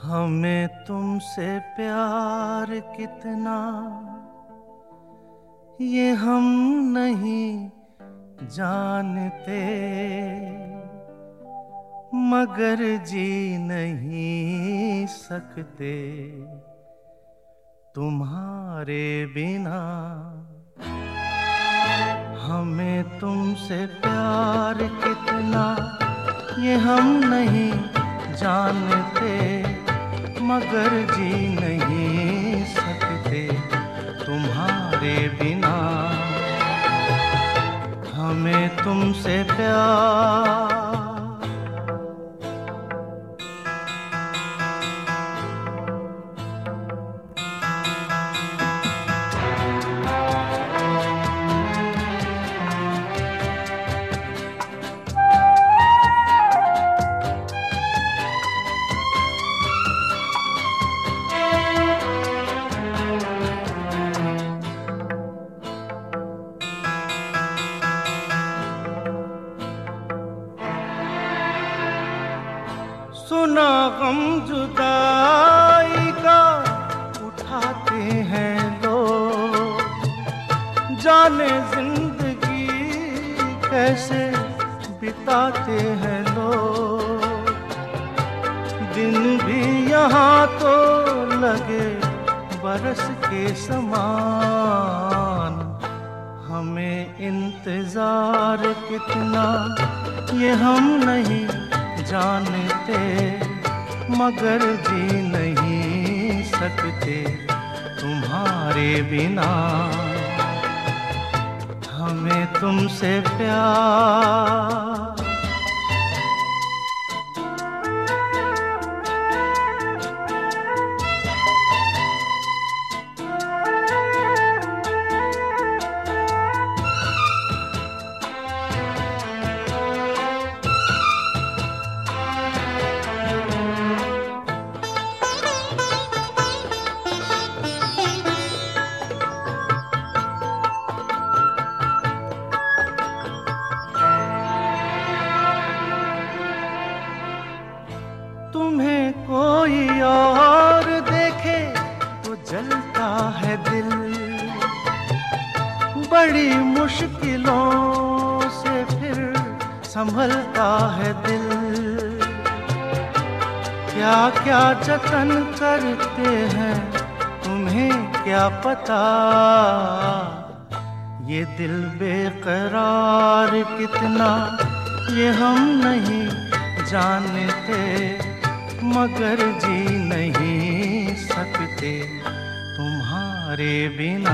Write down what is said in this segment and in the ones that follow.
हमें तुमसे प्यार कितना ये हम नहीं जानते, मगर जी नहीं सकते तुम्हारे बिना। हमें तुमसे प्यार कितना ये हम नहीं जानते, मगर जी नहीं सकते तुम्हारे बिना। हमें तुमसे प्यार सुना गम जुदाई का उठाते हैं लोग, जाने जिंदगी कैसे बिताते हैं लोग। दिन भी यहाँ तो लगे बरस के समान, हमें इंतजार कितना ये हम नहीं जानते, मगर जी नहीं सकते तुम्हारे बिना। हमें तुमसे प्यार तुम्हें कोई और देखे तो जलता है दिल, बड़ी मुश्किलों से फिर संभलता है दिल। क्या क्या जतन करते हैं तुम्हें क्या पता, ये दिल बेकरार कितना ये हम नहीं जानते, मगर जी नहीं सकते तुम्हारे बिना।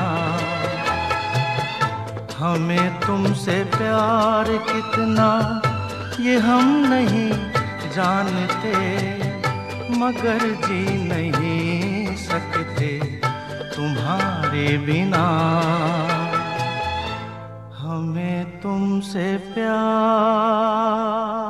हमें तुमसे प्यार कितना ये हम नहीं जानते, मगर जी नहीं सकते तुम्हारे बिना। हमें तुमसे प्यार